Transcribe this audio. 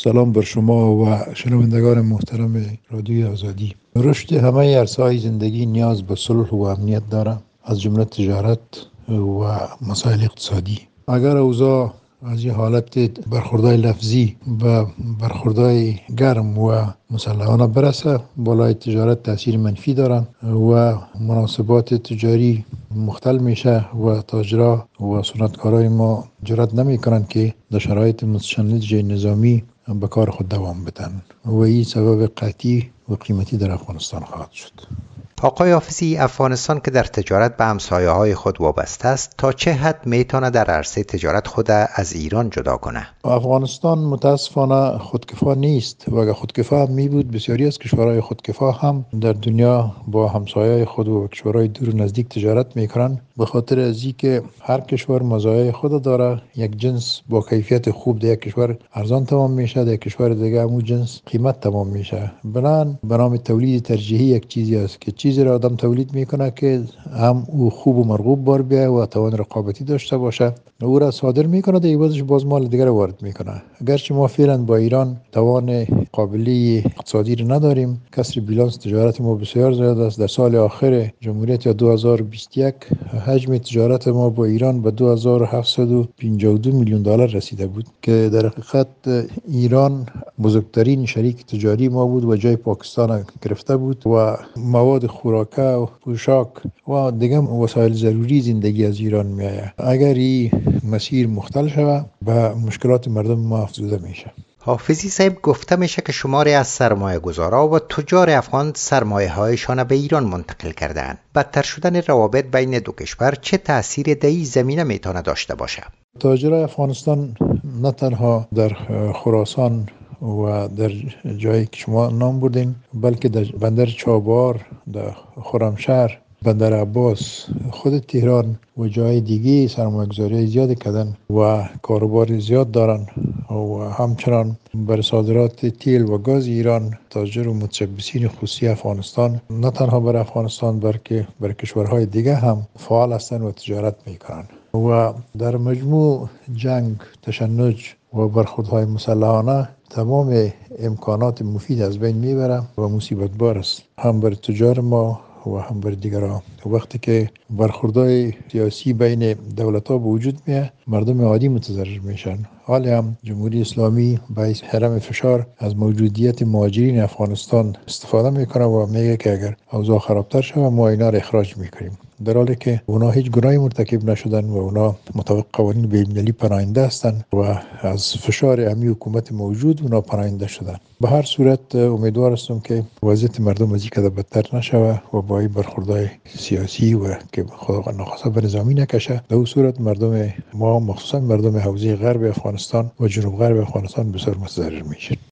سلام بر شما و شنوندگان محترم رادیوی آزادی. رشد همه عرصه‌های زندگی نیاز به صلح و امنیت دارد، از جمله تجارت و مسائل اقتصادی. اگر اوضاع از این حالت برخوردهای لفظی و برخوردهای گرم و مسلحانه برسه، بالای تجارت تاثیر منفی دارن و مناسبات تجاری مختل میشه و تاجرها و صنعتکارای ما جرأت نمیکنن که در شرایط متشنج نظامی به کار خود دوام بدن و این سبب قحطی و قیمتی در افغانستان خواهد شد. آقای حافظی، افغانستان که در تجارت به همسایه‌های خود وابسته است، تا چه حد میتونه در عرصه تجارت خود از ایران جدا کنه؟ افغانستان متاسفانه خودکفا نیست و اگر خودکفا می بود، بسیاری از کشورهای خودکفا هم در دنیا با همسایه‌های خود و کشورهای دور و نزدیک تجارت میکنن، به خاطر از اینکه هر کشور مزایای خود داره. یک جنس با کیفیت خوب در یک کشور ارزان تمام میشه، در یک کشور دیگه همون جنس قیمت تمام میشه. بنابراین به نام تولید ترجیحی یک چیزی است که چیزی را آدم تولید میکنه که هم او خوب و مرغوب بار بیاید و توان رقابتی داشته باشه، او را صادر میکنه، در عوضش باز مال دیگر وارد میکنه. اگرچه ما فعلا با ایران توان قابلی اقتصادی را نداریم، کسر بیلانس تجارت ما بسیار زیاد است. در سال آخر جمهوریت 2021 حجم تجارت ما با ایران به 2752 میلیون دلار رسیده بود که در حقیقت ایران بزرگترین شریک تجاری ما بود و جای پاکستان گرفته بود و مواد خوراکه و پوشاک و دیگه وسایل ضروری زندگی از ایران میآید. اگر این مسیر مختل شود، به مشکلات مردم ما افزوده میشه. حافظی صاحب، گفته میشه که شماری از سرمایه گذارا و تجار افغان سرمایه هایشان به ایران منتقل کردند. بدتر شدن روابط بین دو کشور چه تأثیر در این زمینه میتونه داشته باشه؟ تاجرای افغانستان نه تنها در خراسان و در جایی که شما نام بردین، بلکه در بندر چابهار، در خرمشهر، بندر عباس، خود تهران و جای دیگه سرمایه‌گذاری زیاد کردن و کاروبار زیاد دارن و همچنان بر صادرات تیل و گاز ایران تاجر و متشبثین خصوصی افغانستان نه تنها بر افغانستان بلکه بر کشورهای دیگه هم فعال هستند و تجارت میکنن و در مجموع جنگ، تشنج و برخوردهای مسلحانه تمام امکانات مفید از بین میبره و مصیبت بار است، هم بر تجار ما و هم بر دیگران. وقتی که برخوردهای سیاسی بین دولت‌ها به وجود میاد، مردم عادی متضرر میشن. حال هم جمهوری اسلامی باعث حرم فشار از موجودیت مهاجرین افغانستان استفاده میکنه و میگه که اگر اوضاع خرابتر شود ما اینا را اخراج میکنیم، در حالی که اونا هیچ گناهی مرتکب نشدن و اونا مطابق قوانین بین‌المللی پناهنده هستند و از فشار امی حکومت موجود اونا پناهنده شدن. به هر صورت امیدوار هستم که وضعیت مردم از این کده بدتر نشود و با این برخوردهای سیاسی و که خدا نخواسته به نظامی نکشه، در اون صورت مردم ما مخصوصا مردم حوزه غرب افغانستان و جنوب غرب افغانستان بسیار متضرر میشه.